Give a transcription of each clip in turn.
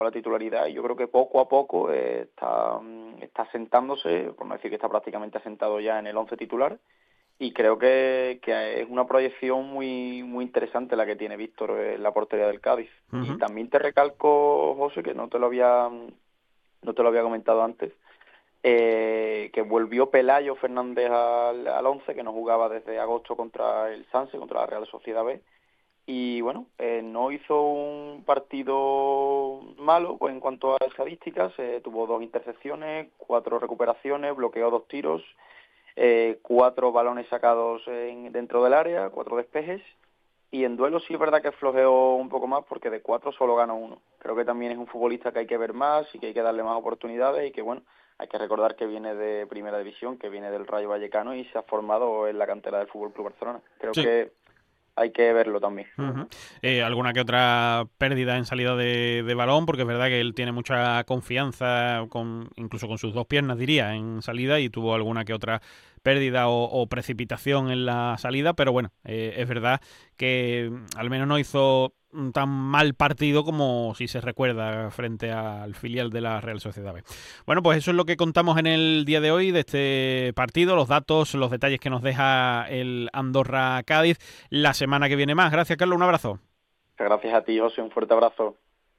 la titularidad, y yo creo que poco a poco está asentándose, por no decir que está prácticamente asentado ya en el 11 titular, y creo que es una proyección muy muy interesante la que tiene Víctor en la portería del Cádiz. Uh-huh. Y también te recalco, José, que no te lo había comentado antes, que volvió Pelayo Fernández al 11, que no jugaba desde agosto contra el Sanse, contra la Real Sociedad B, y bueno, no hizo un partido malo pues en cuanto a estadísticas. Tuvo 2 intercepciones, 4 recuperaciones, bloqueó 2 tiros, 4 balones sacados dentro del área, 4 despejes, y en duelo sí es verdad que flojeó un poco más, porque de 4 solo ganó 1. Creo que también es un futbolista que hay que ver más y que hay que darle más oportunidades, y que bueno, hay que recordar que viene de Primera División, que viene del Rayo Vallecano y se ha formado en la cantera del FC Barcelona. Creo que hay que verlo también. Uh-huh. Alguna que otra pérdida en salida de balón, porque es verdad que él tiene mucha confianza, incluso con sus 2 piernas, diría, en salida, y tuvo alguna que otra pérdida o precipitación en la salida, pero bueno, es verdad que al menos no hizo tan mal partido como si se recuerda frente al filial de la Real Sociedad B. Bueno, pues eso es lo que contamos en el día de hoy de este partido, los datos, los detalles que nos deja el Andorra-Cádiz. La semana que viene más. Gracias, Carlos, un abrazo. Gracias a ti, José, un fuerte abrazo.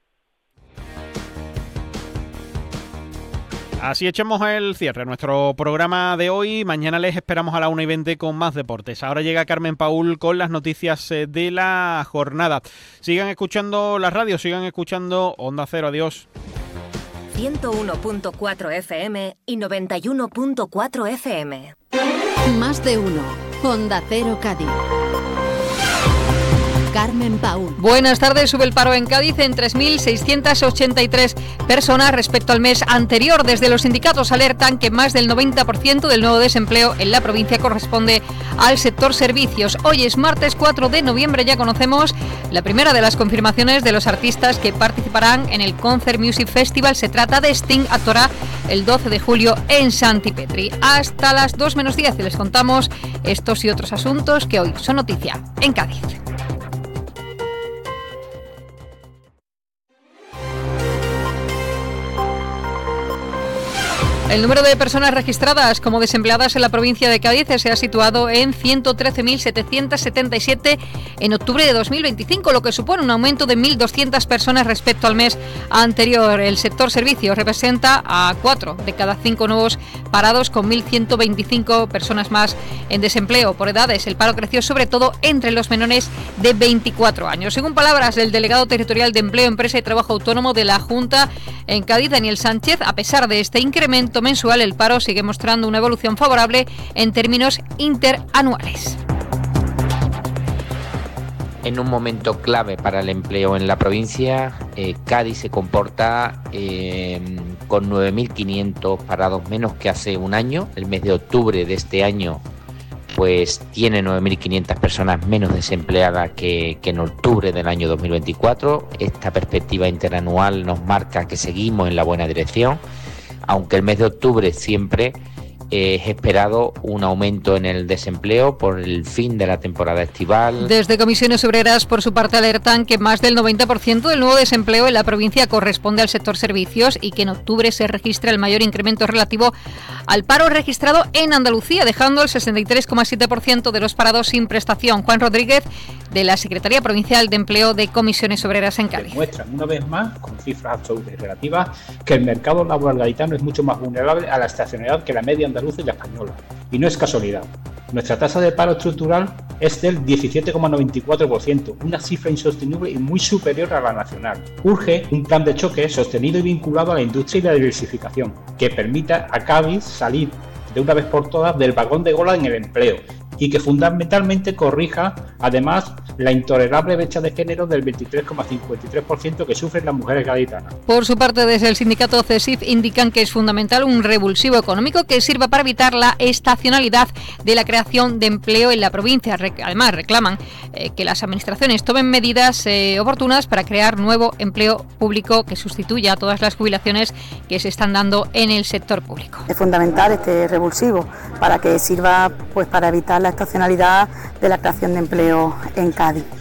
Así echamos el cierre a nuestro programa de hoy. Mañana les esperamos a la 1:20 con más deportes. Ahora llega Carmen Paúl con las noticias de la jornada. Sigan escuchando la radio, sigan escuchando Onda Cero. Adiós. 101.4 FM y 91.4 FM. Más de uno. Onda Cero Cádiz. Carmen Paúl. Buenas tardes. Sube el paro en Cádiz en 3.683 personas respecto al mes anterior. Desde los sindicatos alertan que más del 90% del nuevo desempleo en la provincia corresponde al sector servicios. Hoy es martes 4 de noviembre. Ya conocemos la primera de las confirmaciones de los artistas que participarán en el Concert Music Festival. Se trata de Sting. Actuará el 12 de julio en Santipetri. Hasta las 2:10 les contamos estos y otros asuntos que hoy son noticia en Cádiz. El número de personas registradas como desempleadas en la provincia de Cádiz se ha situado en 113.777 en octubre de 2025, lo que supone un aumento de 1.200 personas respecto al mes anterior. El sector servicios representa a 4 de cada 5 nuevos parados, con 1.125 personas más en desempleo. Por edades, el paro creció sobre todo entre los menores de 24 años. Según palabras del delegado territorial de Empleo, Empresa y Trabajo Autónomo de la Junta en Cádiz, Daniel Sánchez, a pesar de este incremento mensual, el paro sigue mostrando una evolución favorable en términos interanuales. En un momento clave para el empleo en la provincia, Cádiz se comporta con 9.500 parados menos que hace un año. El mes de octubre de este año pues tiene 9.500 personas menos desempleadas que en octubre del año 2024. Esta perspectiva interanual nos marca que seguimos en la buena dirección, aunque el mes de octubre siempre es esperado un aumento en el desempleo por el fin de la temporada estival. Desde Comisiones Obreras, por su parte, alertan que más del 90% del nuevo desempleo en la provincia corresponde al sector servicios y que en octubre se registra el mayor incremento relativo al paro registrado en Andalucía, dejando el 63,7% de los parados sin prestación. Juan Rodríguez, de la Secretaría Provincial de Empleo de Comisiones Obreras en Cádiz. Demuestran una vez más, con cifras absolutas y relativas, que el mercado laboral gaditano es mucho más vulnerable a la estacionalidad que la media andaluza y la española. Y no es casualidad. Nuestra tasa de paro estructural es del 17,94%, una cifra insostenible y muy superior a la nacional. Urge un plan de choque sostenido y vinculado a la industria y la diversificación, que permita a Cádiz salir de una vez por todas del vagón de cola en el empleo y que fundamentalmente corrija además la intolerable brecha de género del 23,53% que sufren las mujeres gaditanas. Por su parte, desde el sindicato CESIF indican que es fundamental un revulsivo económico que sirva para evitar la estacionalidad de la creación de empleo en la provincia. Además, reclaman que las administraciones tomen medidas oportunas para crear nuevo empleo público que sustituya a todas las jubilaciones que se están dando en el sector público. Es fundamental este revulsivo para que sirva pues para evitar la estacionalidad de la creación de empleo en Cádiz.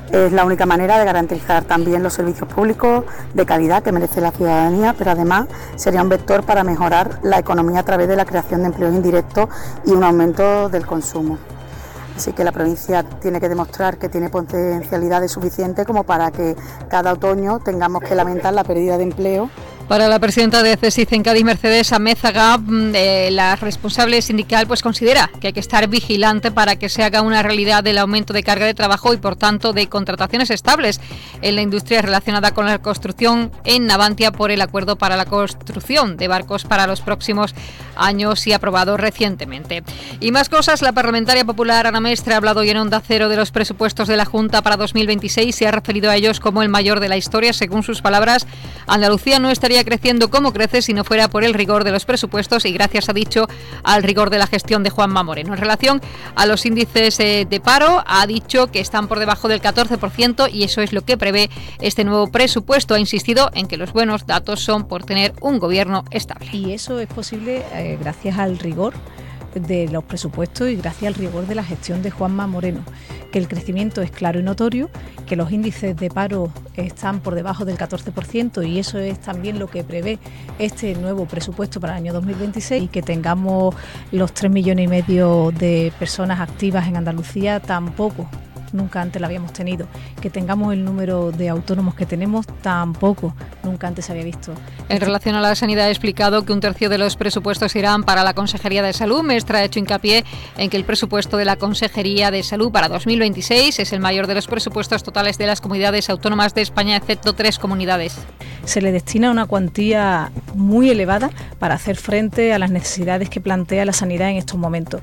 Es la única manera de garantizar también los servicios públicos de calidad que merece la ciudadanía, pero además sería un vector para mejorar la economía a través de la creación de empleos indirectos y un aumento del consumo. Así que la provincia tiene que demostrar que tiene potencialidades suficientes como para que cada otoño tengamos que lamentar la pérdida de empleo. Para la presidenta de CESIC en Cádiz, Mercedes Amézaga, la responsable sindical considera que hay que estar vigilante para que se haga una realidad del aumento de carga de trabajo y, por tanto, de contrataciones estables en la industria relacionada con la construcción en Navantia por el acuerdo para la construcción de barcos para los próximos años y aprobado recientemente. Y más cosas, la parlamentaria popular Ana Mestre ha hablado hoy en Onda Cero de los presupuestos de la Junta para 2026 y se ha referido a ellos como el mayor de la historia. Según sus palabras, Andalucía no estaría creciendo como crece si no fuera por el rigor de los presupuestos y gracias, ha dicho, al rigor de la gestión de Juanma Moreno. En relación a los índices de paro, ha dicho que están por debajo del 14% y eso es lo que prevé este nuevo presupuesto. Ha insistido en que los buenos datos son por tener un gobierno estable. Y eso es posible gracias al rigor de los presupuestos y gracias al rigor de la gestión de Juanma Moreno, que el crecimiento es claro y notorio, que los índices de paro están por debajo del 14% y eso es también lo que prevé este nuevo presupuesto para el año 2026 y que tengamos los 3,5 millones de personas activas en Andalucía tampoco. Nunca antes la habíamos tenido. Que tengamos el número de autónomos que tenemos, tampoco. Nunca antes se había visto. En relación a la sanidad, ha explicado que 1/3 de los presupuestos irán para la Consejería de Salud. Mestre ha hecho hincapié en que el presupuesto de la Consejería de Salud para 2026 es el mayor de los presupuestos totales de las comunidades autónomas de España, excepto 3 comunidades. Se le destina una cuantía muy elevada para hacer frente a las necesidades que plantea la sanidad en estos momentos.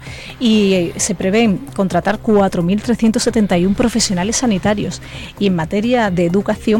Y se prevén contratar 4.371 profesionales sanitarios y en materia de educación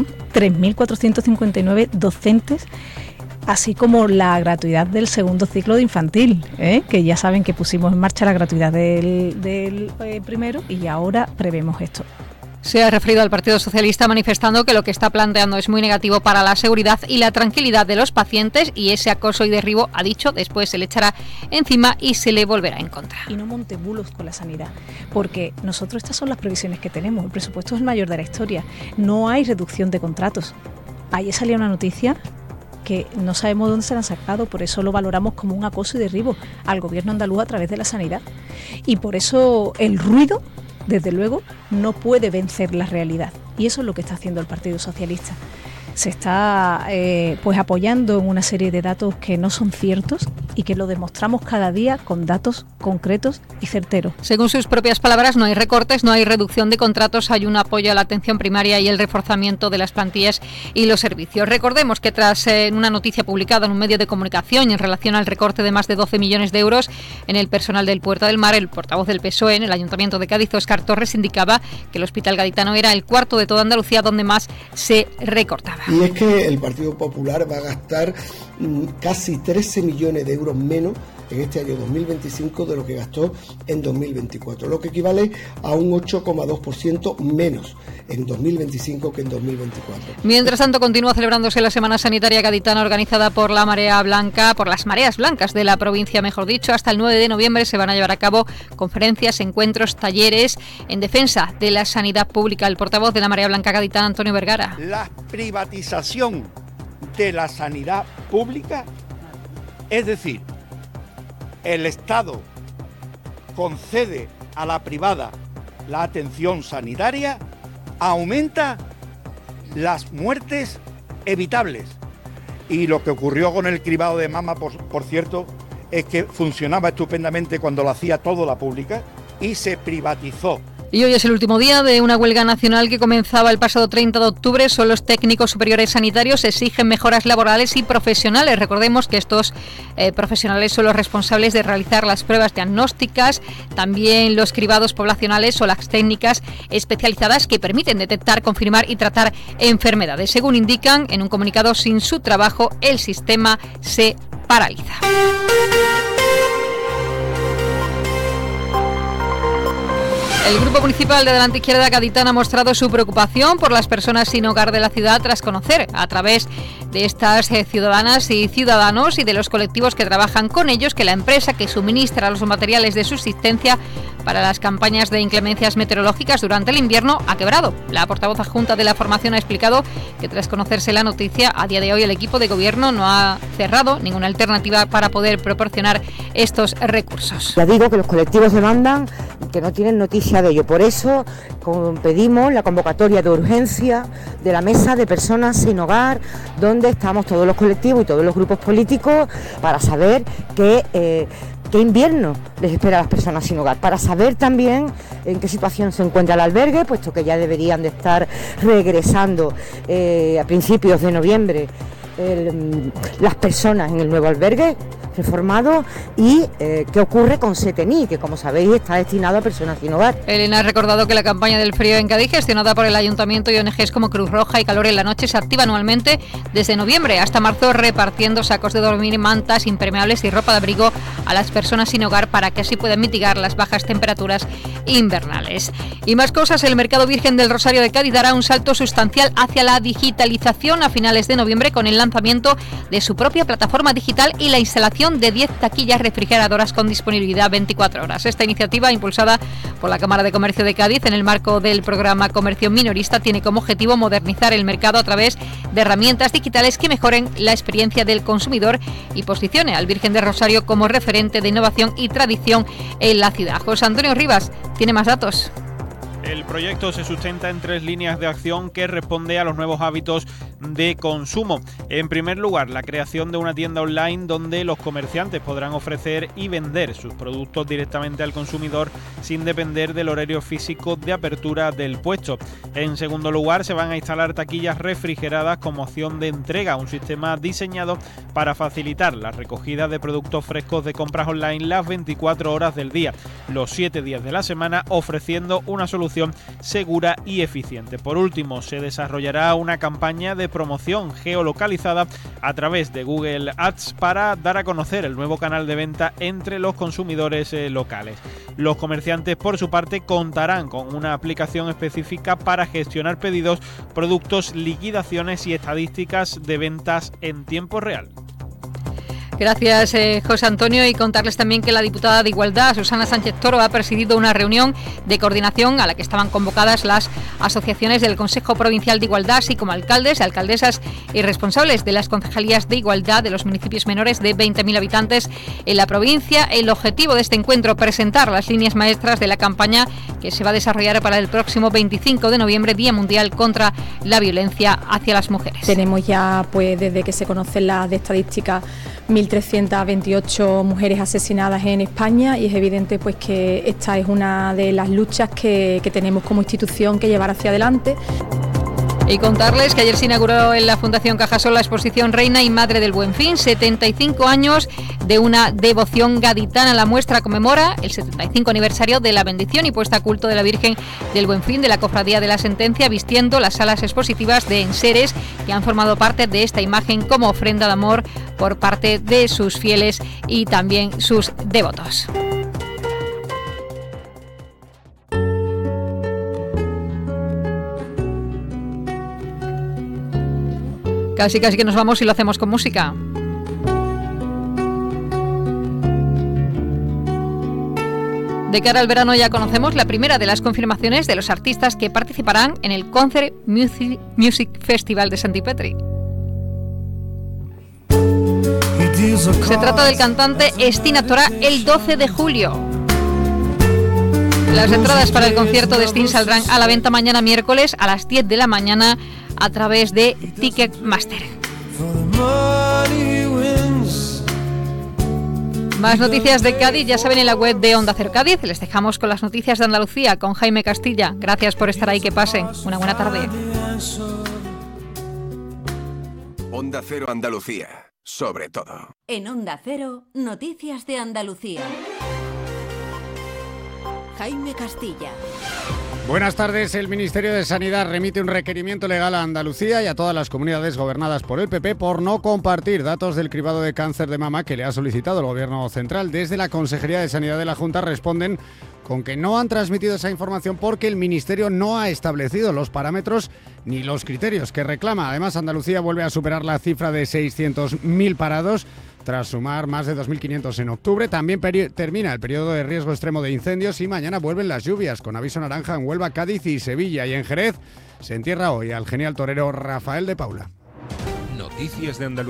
3.459 docentes, así como la gratuidad del segundo ciclo de infantil, que ya saben que pusimos en marcha la gratuidad del primero y ahora prevemos esto. Se ha referido al Partido Socialista manifestando que lo que está planteando es muy negativo para la seguridad y la tranquilidad de los pacientes y ese acoso y derribo, ha dicho, después se le echará encima y se le volverá en contra. Y no monte bulos con la sanidad, porque nosotros estas son las previsiones que tenemos, el presupuesto es el mayor de la historia, no hay reducción de contratos. Ayer salía una noticia que no sabemos dónde se la han sacado, por eso lo valoramos como un acoso y derribo al gobierno andaluz a través de la sanidad. Y por eso el ruido, desde luego, no puede vencer la realidad. Y eso es lo que está haciendo el Partido Socialista. Se está apoyando en una serie de datos que no son ciertos y que lo demostramos cada día con datos concretos y certeros. Según sus propias palabras, no hay recortes, no hay reducción de contratos, hay un apoyo a la atención primaria y el reforzamiento de las plantillas y los servicios. Recordemos que tras una noticia publicada en un medio de comunicación en relación al recorte de más de 12 millones de euros en el personal del Puerta del Mar, el portavoz del PSOE en el Ayuntamiento de Cádiz, Óscar Torres, indicaba que el Hospital Gaditano era el cuarto de toda Andalucía donde más se recortaba. Y es que el Partido Popular va a gastar casi 13 millones de euros menos en este año 2025 de lo que gastó en 2024, lo que equivale a un 8,2% menos en 2025 que en 2024. Mientras tanto, continúa celebrándose la Semana Sanitaria Gaditana organizada por la Marea Blanca, por las Mareas Blancas de la provincia, mejor dicho. Hasta el 9 de noviembre se van a llevar a cabo conferencias, encuentros, talleres en defensa de la sanidad pública. El portavoz de la Marea Blanca Gaditana, Antonio Vergara. La privatización de la sanidad pública, es decir, el Estado concede a la privada la atención sanitaria, aumenta las muertes evitables. Y lo que ocurrió con el cribado de mama, por cierto, es que funcionaba estupendamente cuando lo hacía todo la pública y se privatizó. Y hoy es el último día de una huelga nacional que comenzaba el pasado 30 de octubre. Son los técnicos superiores sanitarios, exigen mejoras laborales y profesionales. Recordemos que estos profesionales son los responsables de realizar las pruebas diagnósticas, también los cribados poblacionales o las técnicas especializadas que permiten detectar, confirmar y tratar enfermedades. Según indican en un comunicado, sin su trabajo el sistema se paraliza. El Grupo Municipal de Adelante Izquierda Gaditana ha mostrado su preocupación por las personas sin hogar de la ciudad tras conocer a través de estas ciudadanas y ciudadanos y de los colectivos que trabajan con ellos que la empresa que suministra los materiales de subsistencia para las campañas de inclemencias meteorológicas durante el invierno ha quebrado. La portavoz adjunta de la formación ha explicado que tras conocerse la noticia, a día de hoy el equipo de gobierno no ha cerrado ninguna alternativa para poder proporcionar estos recursos. Ya digo que los colectivos demandan y que no tienen noticia de ello. Por eso pedimos la convocatoria de urgencia de la mesa de personas sin hogar, donde estamos todos los colectivos y todos los grupos políticos para saber qué invierno les espera a las personas sin hogar, para saber también en qué situación se encuentra el albergue, puesto que ya deberían de estar regresando a principios de noviembre las personas en el nuevo albergue reformado y qué ocurre con Setení, que como sabéis está destinado a personas sin hogar. Elena ha recordado que la campaña del frío en Cádiz, gestionada por el Ayuntamiento y ONGs como Cruz Roja y Calor en la Noche, se activa anualmente desde noviembre hasta marzo, repartiendo sacos de dormir, mantas, impermeables y ropa de abrigo a las personas sin hogar para que así puedan mitigar las bajas temperaturas invernales. Y más cosas, el Mercado Virgen del Rosario de Cádiz dará un salto sustancial hacia la digitalización a finales de noviembre con el lanzamiento de su propia plataforma digital y la instalación de 10 taquillas refrigeradoras con disponibilidad 24 horas. Esta iniciativa, impulsada por la Cámara de Comercio de Cádiz en el marco del programa Comercio Minorista, tiene como objetivo modernizar el mercado a través de herramientas digitales que mejoren la experiencia del consumidor y posicione al Virgen del Rosario como referente de innovación y tradición en la ciudad. José Antonio Rivas tiene más datos. El proyecto se sustenta en 3 líneas de acción que responde a los nuevos hábitos de consumo. En primer lugar, la creación de una tienda online donde los comerciantes podrán ofrecer y vender sus productos directamente al consumidor sin depender del horario físico de apertura del puesto. En segundo lugar, se van a instalar taquillas refrigeradas como opción de entrega, un sistema diseñado para facilitar la recogida de productos frescos de compras online las 24 horas del día, los 7 días de la semana, ofreciendo una solución segura y eficiente. Por último, se desarrollará una campaña de promoción geolocalizada a través de Google Ads para dar a conocer el nuevo canal de venta entre los consumidores locales. Los comerciantes, por su parte, contarán con una aplicación específica para gestionar pedidos, productos, liquidaciones y estadísticas de ventas en tiempo real. Gracias, José Antonio, y contarles también que la diputada de Igualdad, Susana Sánchez Toro, ha presidido una reunión de coordinación a la que estaban convocadas las asociaciones del Consejo Provincial de Igualdad, así como alcaldes, alcaldesas y responsables de las concejalías de igualdad de los municipios menores de 20.000 habitantes en la provincia. El objetivo de este encuentro, presentar las líneas maestras de la campaña que se va a desarrollar para el próximo 25 de noviembre, Día Mundial contra la Violencia hacia las Mujeres. Tenemos ya, pues desde que se conocen las de estadísticas, 1.328 mujeres asesinadas en España, y es evidente pues que esta es una de las luchas que tenemos como institución que llevar hacia adelante. Y contarles que ayer se inauguró en la Fundación Cajasol la exposición Reina y Madre del Buen Fin, 75 años de una devoción gaditana. La muestra conmemora el 75 aniversario de la bendición y puesta a culto de la Virgen del Buen Fin de la Cofradía de la Sentencia, vistiendo las salas expositivas de enseres que han formado parte de esta imagen como ofrenda de amor por parte de sus fieles y también sus devotos. Casi que nos vamos y lo hacemos con música. De cara al verano ya conocemos la primera de las confirmaciones de los artistas que participarán en el Concert Music Festival de Santipetri. Se trata del cantante Sting actuará el 12 de julio. Las entradas para el concierto de Sting saldrán a la venta mañana miércoles a las 10 de la mañana a través de Ticketmaster. Más noticias de Cádiz, ya saben, en la web de Onda Cero Cádiz. Les dejamos con las noticias de Andalucía con Jaime Castilla. Gracias por estar ahí, que pasen una buena tarde. Onda Cero Andalucía, sobre todo. En Onda Cero, noticias de Andalucía. Jaime Castilla. Buenas tardes. El Ministerio de Sanidad remite un requerimiento legal a Andalucía y a todas las comunidades gobernadas por el PP por no compartir datos del cribado de cáncer de mama que le ha solicitado el Gobierno central. Desde la Consejería de Sanidad de la Junta responden con que no han transmitido esa información porque el Ministerio no ha establecido los parámetros ni los criterios que reclama. Además, Andalucía vuelve a superar la cifra de 600.000 parados tras sumar más de 2.500 en octubre. También termina el periodo de riesgo extremo de incendios y mañana vuelven las lluvias, con aviso naranja en Huelva, Cádiz y Sevilla. Y en Jerez se entierra hoy al genial torero Rafael de Paula. Noticias de Andalucía.